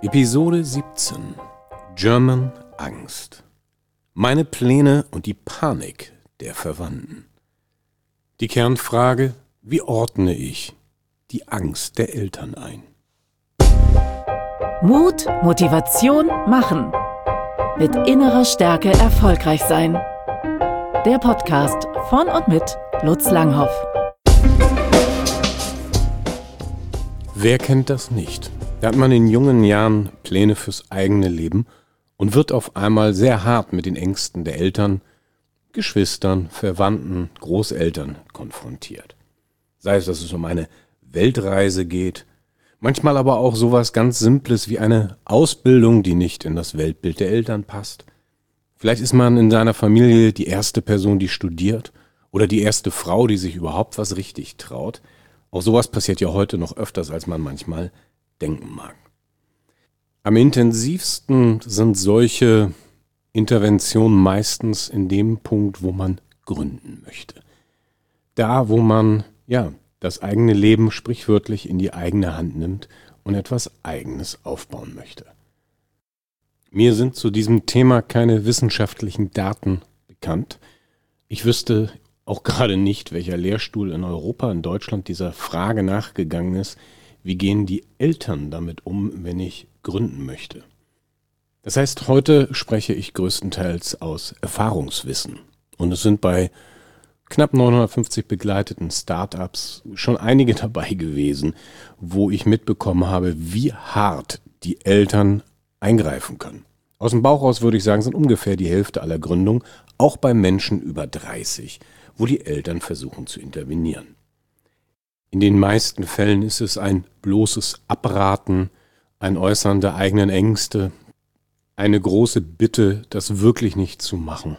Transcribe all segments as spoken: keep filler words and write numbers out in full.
Episode siebzehn. German Angst. Meine Pläne und die Panik der Verwandten. Die Kernfrage: Wie ordne ich die Angst der Eltern ein? Mut, Motivation, machen. Mit innerer Stärke erfolgreich sein. Der Podcast von und mit Lutz Langhoff. Wer kennt das nicht? Da hat man in jungen Jahren Pläne fürs eigene Leben und wird auf einmal sehr hart mit den Ängsten der Eltern, Geschwistern, Verwandten, Großeltern konfrontiert. Sei es, dass es um eine Weltreise geht, manchmal aber auch sowas ganz Simples wie eine Ausbildung, die nicht in das Weltbild der Eltern passt. Vielleicht ist man in seiner Familie die erste Person, die studiert, oder die erste Frau, die sich überhaupt was richtig traut. Auch sowas passiert ja heute noch öfters, als man manchmal denken mag. Am intensivsten sind solche Interventionen meistens in dem Punkt, wo man gründen möchte. Da, wo man, ja, das eigene Leben sprichwörtlich in die eigene Hand nimmt und etwas Eigenes aufbauen möchte. Mir sind zu diesem Thema keine wissenschaftlichen Daten bekannt. Ich wüsste auch gerade nicht, welcher Lehrstuhl in Europa, in Deutschland dieser Frage nachgegangen ist, wie gehen die Eltern damit um, wenn ich gründen möchte. Das heißt, heute spreche ich größtenteils aus Erfahrungswissen. Und es sind bei knapp neunhundertfünfzig begleiteten Startups schon einige dabei gewesen, wo ich mitbekommen habe, wie hart die Eltern eingreifen können. Aus dem Bauch raus würde ich sagen, sind ungefähr die Hälfte aller Gründungen, auch bei Menschen über dreißig, wo die Eltern versuchen zu intervenieren. In den meisten Fällen ist es ein bloßes Abraten, ein Äußern der eigenen Ängste, eine große Bitte, das wirklich nicht zu machen.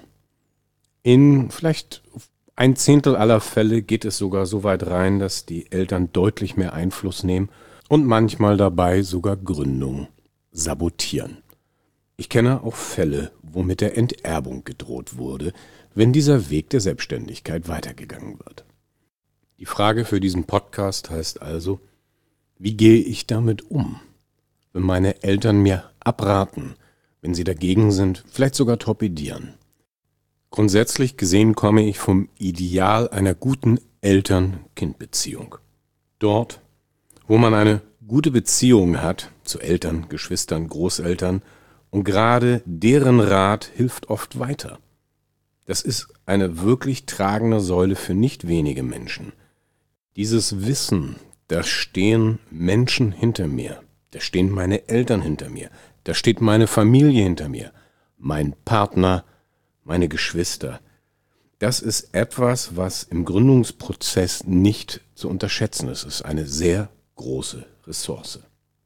In vielleicht ein Zehntel aller Fälle geht es sogar so weit rein, dass die Eltern deutlich mehr Einfluss nehmen und manchmal dabei sogar Gründung sabotieren. Ich kenne auch Fälle, wo mit der Enterbung gedroht wurde, wenn dieser Weg der Selbstständigkeit weitergegangen wird. Die Frage für diesen Podcast heißt also: Wie gehe ich damit um, wenn meine Eltern mir abraten, wenn sie dagegen sind, vielleicht sogar torpedieren? Grundsätzlich gesehen komme ich vom Ideal einer guten Eltern-Kind-Beziehung. Dort, wo man eine gute Beziehung hat zu Eltern, Geschwistern, Großeltern, und gerade deren Rat hilft oft weiter. Das ist eine wirklich tragende Säule für nicht wenige Menschen. Dieses Wissen, da stehen Menschen hinter mir, da stehen meine Eltern hinter mir, da steht meine Familie hinter mir, mein Partner, meine Geschwister. Das ist etwas, was im Gründungsprozess nicht zu unterschätzen ist. Es ist eine sehr große Ressource.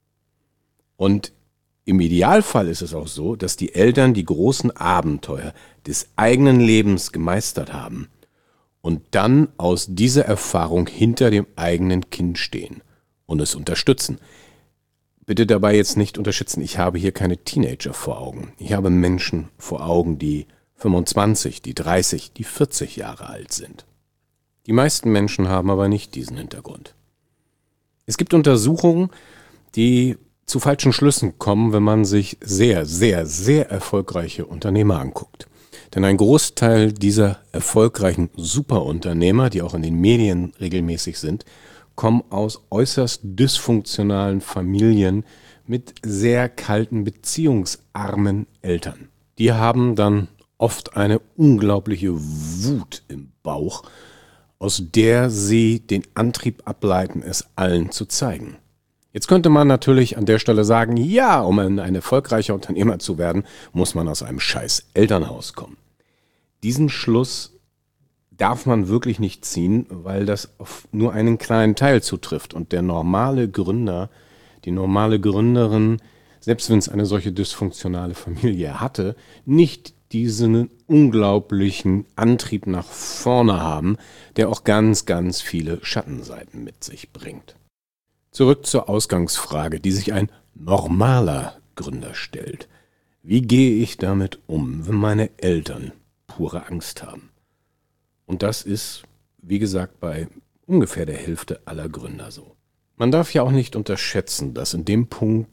Und im Idealfall ist es auch so, dass die Eltern die großen Abenteuer des eigenen Lebens gemeistert haben und dann aus dieser Erfahrung hinter dem eigenen Kind stehen und es unterstützen. Bitte dabei jetzt nicht unterschätzen, ich habe hier keine Teenager vor Augen. Ich habe Menschen vor Augen, die fünfundzwanzig, die dreißig, die vierzig Jahre alt sind. Die meisten Menschen haben aber nicht diesen Hintergrund. Es gibt Untersuchungen, die zu falschen Schlüssen kommen, wenn man sich sehr, sehr, sehr erfolgreiche Unternehmer anguckt. Denn ein Großteil dieser erfolgreichen Superunternehmer, die auch in den Medien regelmäßig sind, kommen aus äußerst dysfunktionalen Familien mit sehr kalten, beziehungsarmen Eltern. Die haben dann oft eine unglaubliche Wut im Bauch, aus der sie den Antrieb ableiten, es allen zu zeigen. Jetzt könnte man natürlich an der Stelle sagen, ja, um ein, ein erfolgreicher Unternehmer zu werden, muss man aus einem scheiß Elternhaus kommen. Diesen Schluss darf man wirklich nicht ziehen, weil das auf nur einen kleinen Teil zutrifft und der normale Gründer, die normale Gründerin, selbst wenn es eine solche dysfunktionale Familie hatte, nicht diesen unglaublichen Antrieb nach vorne haben, der auch ganz, ganz viele Schattenseiten mit sich bringt. Zurück zur Ausgangsfrage, die sich ein normaler Gründer stellt. Wie gehe ich damit um, wenn meine Eltern pure Angst haben? Und das ist, wie gesagt, bei ungefähr der Hälfte aller Gründer so. Man darf ja auch nicht unterschätzen, dass in dem Punkt, wo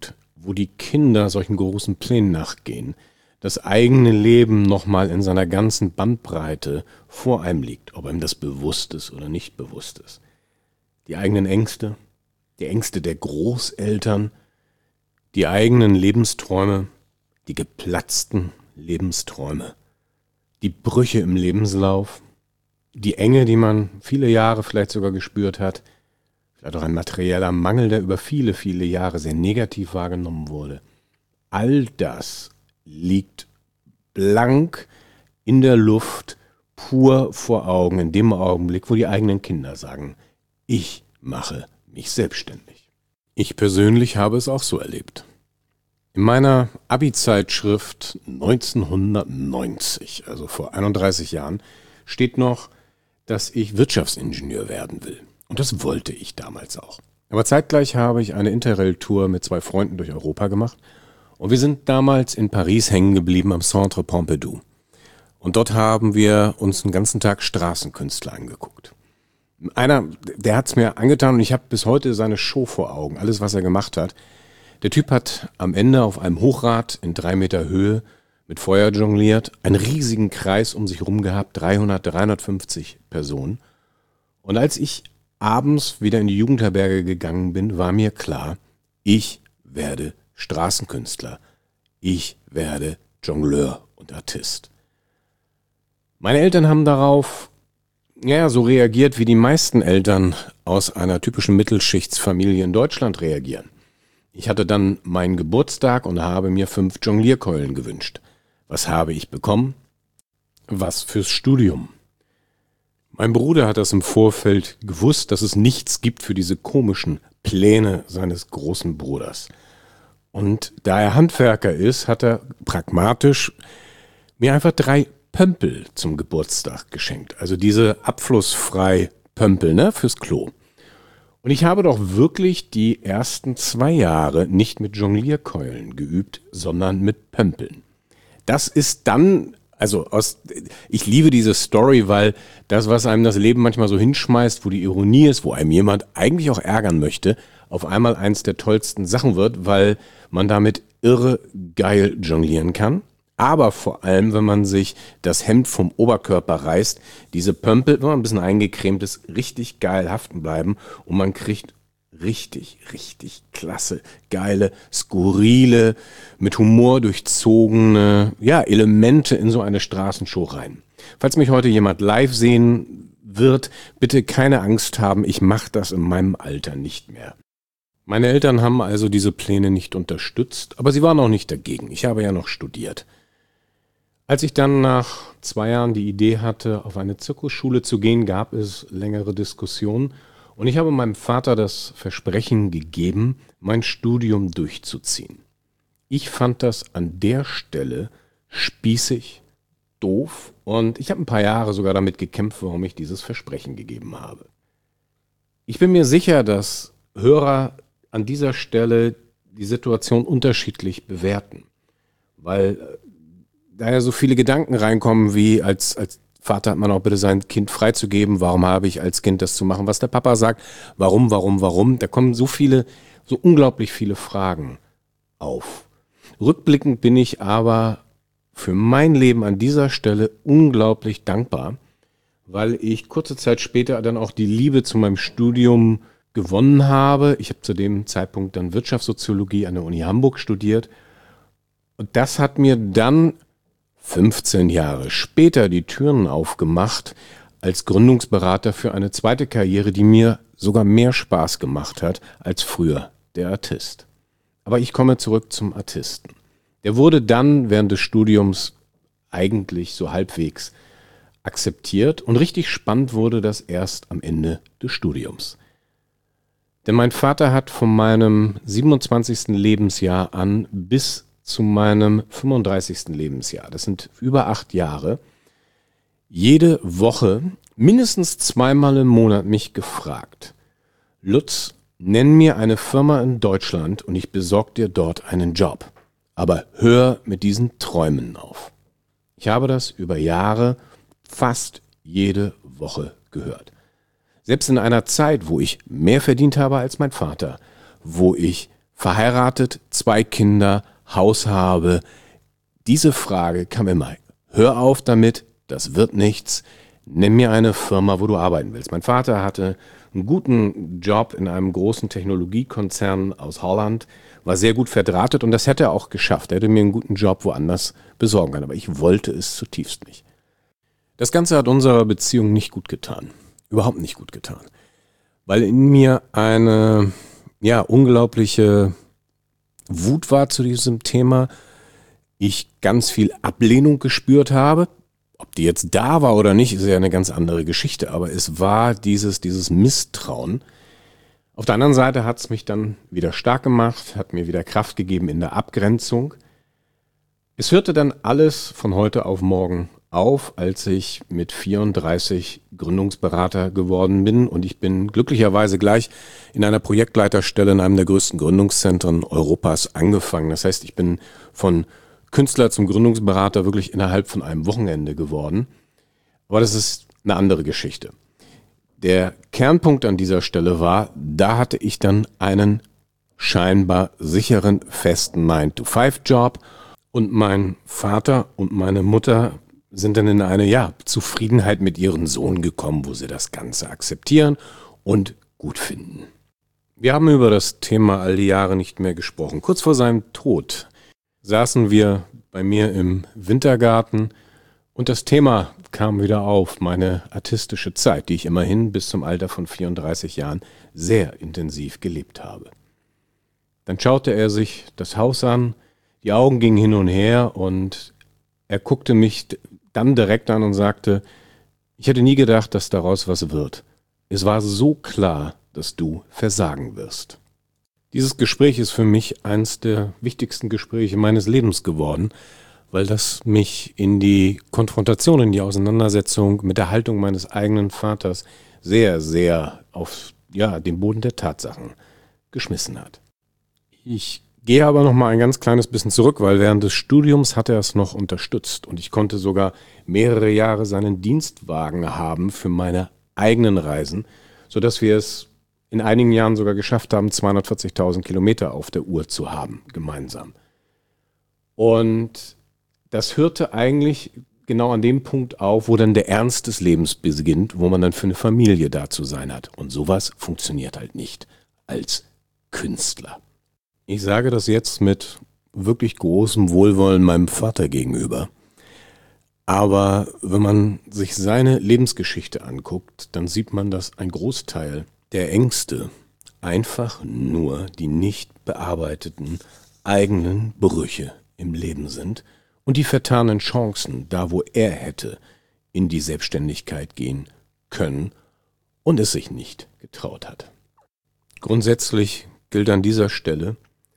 wo die Kinder solchen großen Plänen nachgehen, das eigene Leben nochmal in seiner ganzen Bandbreite vor einem liegt, ob einem das bewusst ist oder nicht bewusst ist. Die eigenen Ängste, die Ängste der Großeltern, die eigenen Lebensträume, die geplatzten Lebensträume, die Brüche im Lebenslauf, die Enge, die man viele Jahre vielleicht sogar gespürt hat, vielleicht auch ein materieller Mangel, der über viele, viele Jahre sehr negativ wahrgenommen wurde. All das liegt blank in der Luft, pur vor Augen, in dem Augenblick, wo die eigenen Kinder sagen, ich mache mich selbstständig. Ich persönlich habe es auch so erlebt. In meiner Abi-Zeitschrift neunzehnhundertneunzig, also vor einunddreißig Jahren, steht noch, dass ich Wirtschaftsingenieur werden will. Und das wollte ich damals auch. Aber zeitgleich habe ich eine Interrail-Tour mit zwei Freunden durch Europa gemacht. Und wir sind damals in Paris hängen geblieben am Centre Pompidou. Und dort haben wir uns den ganzen Tag Straßenkünstler angeguckt. Einer, der hat es mir angetan und ich habe bis heute seine Show vor Augen, alles was er gemacht hat. Der Typ hat am Ende auf einem Hochrad in drei Meter Höhe mit Feuer jongliert, einen riesigen Kreis um sich rum gehabt, dreihundert, dreihundertfünfzig Personen. Und als ich abends wieder in die Jugendherberge gegangen bin, war mir klar, ich werde Straßenkünstler. Ich werde Jongleur und Artist. Meine Eltern haben darauf ja, so reagiert, wie die meisten Eltern aus einer typischen Mittelschichtsfamilie in Deutschland reagieren. Ich hatte dann meinen Geburtstag und habe mir fünf Jonglierkeulen gewünscht. Was habe ich bekommen? Was fürs Studium. Mein Bruder hat das im Vorfeld gewusst, dass es nichts gibt für diese komischen Pläne seines großen Bruders. Und da er Handwerker ist, hat er pragmatisch mir einfach drei Pömpel zum Geburtstag geschenkt. Also diese abflussfrei Pömpel, ne, fürs Klo. Und ich habe doch wirklich die ersten zwei Jahre nicht mit Jonglierkeulen geübt, sondern mit Pömpeln. Das ist dann, also aus, ich liebe diese Story, weil das, was einem das Leben manchmal so hinschmeißt, wo die Ironie ist, wo einem jemand eigentlich auch ärgern möchte, auf einmal eins der tollsten Sachen wird, weil man damit irre geil jonglieren kann. Aber vor allem, wenn man sich das Hemd vom Oberkörper reißt, diese Pömpel, wenn man ein bisschen eingecremt ist, richtig geil haften bleiben und man kriegt richtig, richtig klasse, geile, skurrile, mit Humor durchzogene, ja, Elemente in so eine Straßenshow rein. Falls mich heute jemand live sehen wird, bitte keine Angst haben, ich mache das in meinem Alter nicht mehr. Meine Eltern haben also diese Pläne nicht unterstützt, aber sie waren auch nicht dagegen. Ich habe ja noch studiert. Als ich dann nach zwei Jahren die Idee hatte, auf eine Zirkusschule zu gehen, gab es längere Diskussionen und ich habe meinem Vater das Versprechen gegeben, mein Studium durchzuziehen. Ich fand das an der Stelle spießig, doof und ich habe ein paar Jahre sogar damit gekämpft, warum ich dieses Versprechen gegeben habe. Ich bin mir sicher, dass Hörer an dieser Stelle die Situation unterschiedlich bewerten, weil da ja so viele Gedanken reinkommen, wie als, als Vater hat man auch bitte sein Kind freizugeben, warum habe ich als Kind das zu machen, was der Papa sagt, warum, warum, warum, da kommen so viele, so unglaublich viele Fragen auf. Rückblickend bin ich aber für mein Leben an dieser Stelle unglaublich dankbar, weil ich kurze Zeit später dann auch die Liebe zu meinem Studium gewonnen habe. Ich habe zu dem Zeitpunkt dann Wirtschaftssoziologie an der Uni Hamburg studiert und das hat mir dann fünfzehn Jahre später die Türen aufgemacht als Gründungsberater für eine zweite Karriere, die mir sogar mehr Spaß gemacht hat als früher der Artist. Aber ich komme zurück zum Artisten. Der wurde dann während des Studiums eigentlich so halbwegs akzeptiert und richtig spannend wurde das erst am Ende des Studiums. Denn mein Vater hat von meinem siebenundzwanzigsten Lebensjahr an bis zu meinem fünfunddreißigsten Lebensjahr, das sind über acht Jahre, jede Woche mindestens zweimal im Monat mich gefragt, Lutz, nenn mir eine Firma in Deutschland und ich besorge dir dort einen Job. Aber hör mit diesen Träumen auf. Ich habe das über Jahre fast jede Woche gehört. Selbst in einer Zeit, wo ich mehr verdient habe als mein Vater, wo ich verheiratet, zwei Kinder, Haus habe. Diese Frage kam immer. Hör auf damit, das wird nichts. Nimm mir eine Firma, wo du arbeiten willst. Mein Vater hatte einen guten Job in einem großen Technologiekonzern aus Holland, war sehr gut verdrahtet und das hätte er auch geschafft. Er hätte mir einen guten Job woanders besorgen können, aber ich wollte es zutiefst nicht. Das Ganze hat unserer Beziehung nicht gut getan. Überhaupt nicht gut getan. Weil in mir eine, ja, unglaubliche Wut war zu diesem Thema. Ich ganz viel Ablehnung gespürt habe. Ob die jetzt da war oder nicht, ist ja eine ganz andere Geschichte. Aber es war dieses, dieses Misstrauen. Auf der anderen Seite hat es mich dann wieder stark gemacht, hat mir wieder Kraft gegeben in der Abgrenzung. Es hörte dann alles von heute auf morgen auf, als ich mit vierunddreißig Gründungsberater geworden bin. Und ich bin glücklicherweise gleich in einer Projektleiterstelle in einem der größten Gründungszentren Europas angefangen. Das heißt, ich bin von Künstler zum Gründungsberater wirklich innerhalb von einem Wochenende geworden. Aber das ist eine andere Geschichte. Der Kernpunkt an dieser Stelle war, da hatte ich dann einen scheinbar sicheren, festen nine to five Job und mein Vater und meine Mutter sind dann in eine, ja, Zufriedenheit mit ihrem Sohn gekommen, wo sie das Ganze akzeptieren und gut finden. Wir haben über das Thema all die Jahre nicht mehr gesprochen. Kurz vor seinem Tod saßen wir bei mir im Wintergarten und das Thema kam wieder auf, meine artistische Zeit, die ich immerhin bis zum Alter von vierunddreißig Jahren sehr intensiv gelebt habe. Dann schaute er sich das Haus an, die Augen gingen hin und her und er guckte mich dann direkt an und sagte, ich hätte nie gedacht, dass daraus was wird. Es war so klar, dass du versagen wirst. Dieses Gespräch ist für mich eines der wichtigsten Gespräche meines Lebens geworden, weil das mich in die Konfrontation, in die Auseinandersetzung mit der Haltung meines eigenen Vaters sehr, sehr auf, ja, den Boden der Tatsachen geschmissen hat. Ich gehe aber noch mal ein ganz kleines bisschen zurück, weil während des Studiums hat er es noch unterstützt und ich konnte sogar mehrere Jahre seinen Dienstwagen haben für meine eigenen Reisen, sodass wir es in einigen Jahren sogar geschafft haben, zweihundertvierzigtausend Kilometer auf der Uhr zu haben, gemeinsam. Und das hörte eigentlich genau an dem Punkt auf, wo dann der Ernst des Lebens beginnt, wo man dann für eine Familie da zu sein hat. Und sowas funktioniert halt nicht als Künstler. Ich sage das jetzt mit wirklich großem Wohlwollen meinem Vater gegenüber. Aber wenn man sich seine Lebensgeschichte anguckt, dann sieht man, dass ein Großteil der Ängste einfach nur die nicht bearbeiteten eigenen Brüche im Leben sind und die vertanen Chancen, da wo er hätte in die Selbstständigkeit gehen können und es sich nicht getraut hat. Grundsätzlich gilt an dieser Stelle,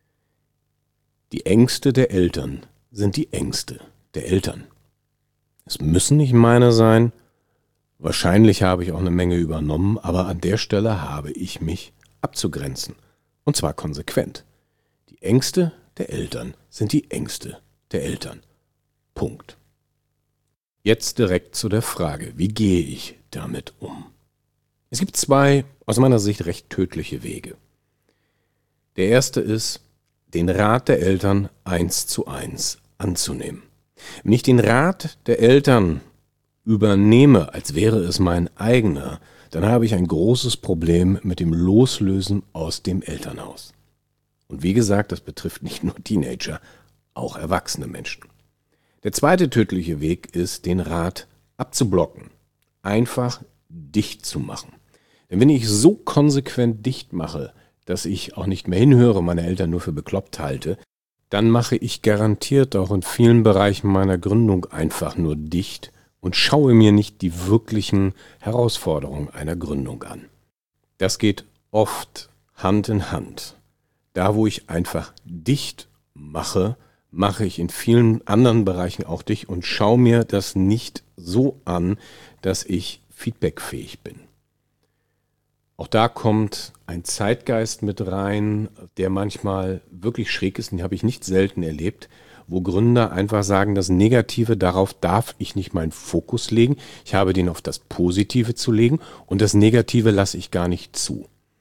die Ängste der Eltern sind die Ängste der Eltern. Es müssen nicht meine sein, wahrscheinlich habe ich auch eine Menge übernommen, aber an der Stelle habe ich mich abzugrenzen. Und zwar konsequent. Die Ängste der Eltern sind die Ängste der Eltern. Punkt. Jetzt direkt zu der Frage, wie gehe ich damit um? Es gibt zwei, aus meiner Sicht recht tödliche Wege. Der erste ist, den Rat der Eltern eins zu eins anzunehmen. Wenn ich den Rat der Eltern übernehme, als wäre es mein eigener, dann habe ich ein großes Problem mit dem Loslösen aus dem Elternhaus. Und wie gesagt, das betrifft nicht nur Teenager, auch erwachsene Menschen. Der zweite tödliche Weg ist, den Rat abzublocken, einfach dicht zu machen. Denn wenn ich so konsequent dicht mache, dass ich auch nicht mehr hinhöre, meine Eltern nur für bekloppt halte, dann mache ich garantiert auch in vielen Bereichen meiner Gründung einfach nur dicht und schaue mir nicht die wirklichen Herausforderungen einer Gründung an. Das geht oft Hand in Hand. Da, wo ich einfach dicht mache, mache ich in vielen anderen Bereichen auch dicht und schaue mir das nicht so an, dass ich feedbackfähig bin. Auch da kommt ein Zeitgeist mit rein, der manchmal wirklich schräg ist, den habe ich nicht selten erlebt, wo Gründer einfach sagen, das Negative, darauf darf ich nicht meinen Fokus legen, ich habe den auf das Positive zu legen und das Negative lasse ich gar nicht zu.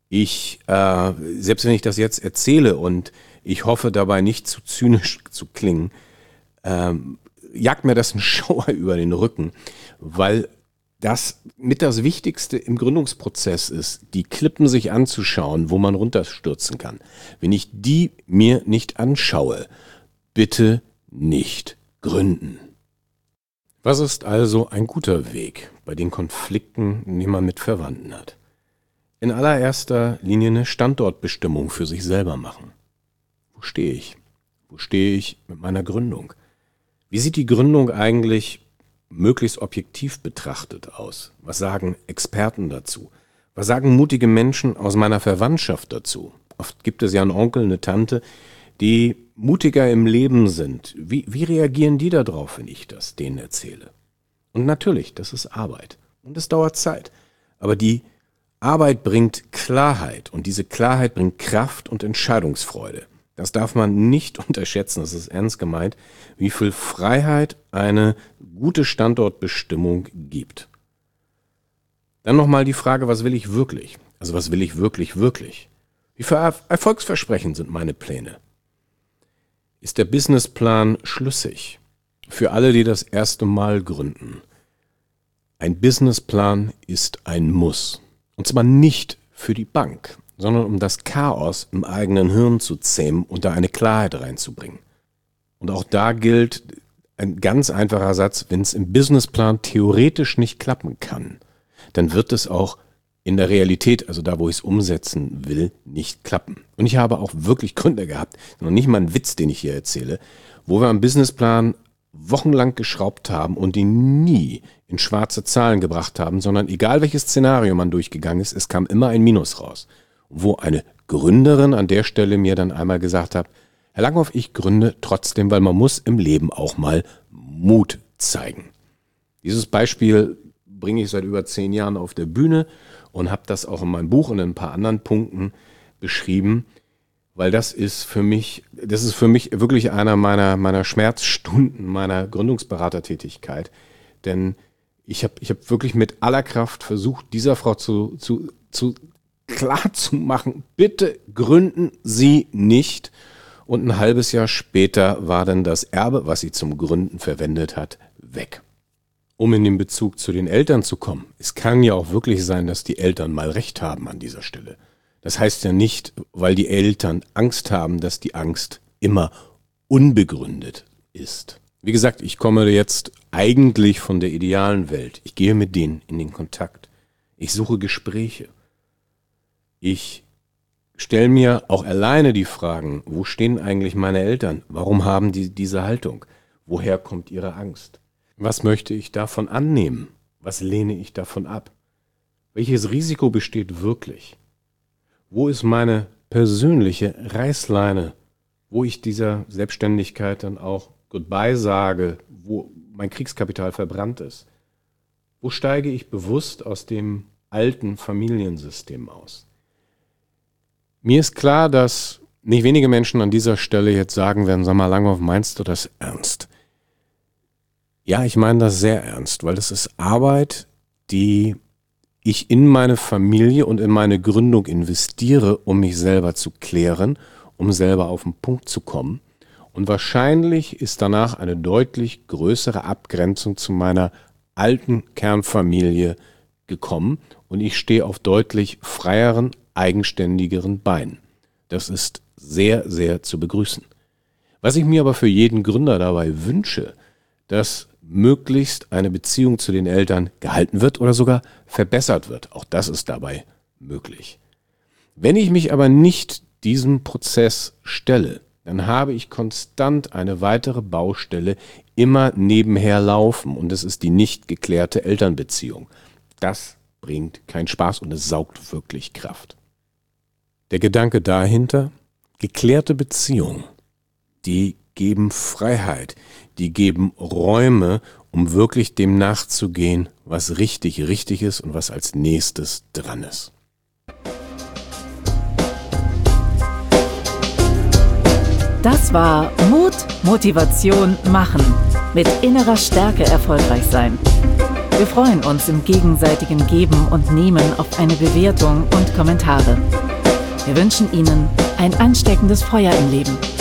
Ich, äh, selbst wenn ich das jetzt erzähle und ich hoffe dabei nicht zu zynisch zu klingen, ähm, jagt mir das einen Schauer über den Rücken, weil das mit das Wichtigste im Gründungsprozess ist, die Klippen sich anzuschauen, wo man runterstürzen kann. Wenn ich die mir nicht anschaue, bitte nicht gründen. Was ist also ein guter Weg bei den Konflikten, die man mit Verwandten hat? In allererster Linie eine Standortbestimmung für sich selber machen. Wo stehe ich? Wo stehe ich mit meiner Gründung? Wie sieht die Gründung eigentlich möglichst objektiv betrachtet aus? Was sagen Experten dazu? Was sagen mutige Menschen aus meiner Verwandtschaft dazu? Oft gibt es ja einen Onkel, eine Tante, die mutiger im Leben sind. Wie, wie reagieren die darauf, wenn ich das denen erzähle? Und natürlich, das ist Arbeit. Und es dauert Zeit. Aber die Arbeit bringt Klarheit. Und diese Klarheit bringt Kraft und Entscheidungsfreude. Das darf man nicht unterschätzen, das ist ernst gemeint, wie viel Freiheit eine gute Standortbestimmung gibt. Dann nochmal die Frage, was will ich wirklich? Also was will ich wirklich, wirklich? Wie erfolgsversprechend sind meine Pläne? Ist der Businessplan schlüssig? Für alle, die das erste Mal gründen. Ein Businessplan ist ein Muss. Und zwar nicht für die Bank, sondern um das Chaos im eigenen Hirn zu zähmen und da eine Klarheit reinzubringen. Und auch da gilt ein ganz einfacher Satz: Wenn es im Businessplan theoretisch nicht klappen kann, dann wird es auch in der Realität, also da, wo ich es umsetzen will, nicht klappen. Und ich habe auch wirklich Gründe gehabt, noch nicht mal ein Witz, den ich hier erzähle, wo wir am Businessplan wochenlang geschraubt haben und ihn nie in schwarze Zahlen gebracht haben, sondern egal welches Szenario man durchgegangen ist, es kam immer ein Minus raus. Wo eine Gründerin an der Stelle mir dann einmal gesagt hat: Herr Langhoff, ich gründe trotzdem, weil man muss im Leben auch mal Mut zeigen. Dieses Beispiel bringe ich seit über zehn Jahren auf der Bühne und habe das auch in meinem Buch und in ein paar anderen Punkten beschrieben, weil das ist für mich, das ist für mich wirklich einer meiner, meiner Schmerzstunden meiner Gründungsberatertätigkeit. Denn ich habe ich hab wirklich mit aller Kraft versucht, dieser Frau zu, zu, zu klar zu machen, bitte gründen Sie nicht. Und ein halbes Jahr später war dann das Erbe, was sie zum Gründen verwendet hat, weg. Um in den Bezug zu den Eltern zu kommen, es kann ja auch wirklich sein, dass die Eltern mal recht haben an dieser Stelle. Das heißt ja nicht, weil die Eltern Angst haben, dass die Angst immer unbegründet ist. Wie gesagt, ich komme jetzt eigentlich von der idealen Welt. Ich gehe mit denen in den Kontakt. Ich suche Gespräche. Ich stelle mir auch alleine die Fragen: Wo stehen eigentlich meine Eltern? Warum haben die diese Haltung? Woher kommt ihre Angst? Was möchte ich davon annehmen? Was lehne ich davon ab? Welches Risiko besteht wirklich? Wo ist meine persönliche Reißleine, wo ich dieser Selbstständigkeit dann auch Goodbye sage, wo mein Kriegskapital verbrannt ist? Wo steige ich bewusst aus dem alten Familiensystem aus? Mir ist klar, dass nicht wenige Menschen an dieser Stelle jetzt sagen werden: Sag mal, Langhoff, meinst du das ernst? Ja, ich meine das sehr ernst, weil das ist Arbeit, die ich in meine Familie und in meine Gründung investiere, um mich selber zu klären, um selber auf den Punkt zu kommen. Und wahrscheinlich ist danach eine deutlich größere Abgrenzung zu meiner alten Kernfamilie gekommen und ich stehe auf deutlich freieren, eigenständigeren Beinen. Das ist sehr, sehr zu begrüßen. Was ich mir aber für jeden Gründer dabei wünsche, dass möglichst eine Beziehung zu den Eltern gehalten wird oder sogar verbessert wird. Auch das ist dabei möglich. Wenn ich mich aber nicht diesem Prozess stelle, dann habe ich konstant eine weitere Baustelle immer nebenher laufen und es ist die nicht geklärte Elternbeziehung. Das bringt keinen Spaß und es saugt wirklich Kraft. Der Gedanke dahinter: geklärte Beziehungen, die geben Freiheit, die geben Räume, um wirklich dem nachzugehen, was richtig, richtig ist und was als nächstes dran ist. Das war Mut, Motivation, Machen. Mit innerer Stärke erfolgreich sein. Wir freuen uns im gegenseitigen Geben und Nehmen auf eine Bewertung und Kommentare. Wir wünschen Ihnen ein ansteckendes Feuer im Leben.